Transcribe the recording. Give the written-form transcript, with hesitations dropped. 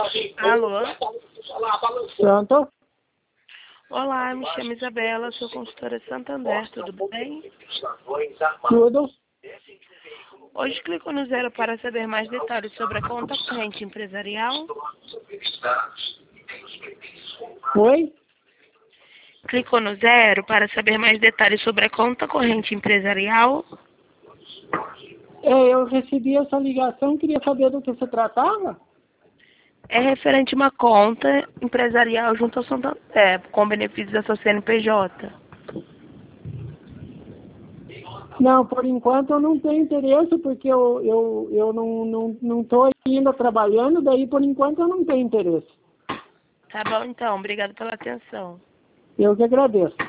Alô? Pronto? Olá, me chamo Isabela, sou consultora de Santander, tudo bem? Tudo? Hoje clico no 0 para saber mais detalhes sobre a conta corrente empresarial. Oi? Clicou no 0 para saber mais detalhes sobre a conta corrente empresarial. Eu recebi essa ligação, queria saber do que se tratava. É referente a uma conta empresarial junto ao Santander, com benefícios da sua CNPJ. Não, por enquanto eu não tenho interesse, porque eu não estou ainda trabalhando, daí por enquanto eu não tenho interesse. Tá bom, então. Obrigada pela atenção. Eu que agradeço.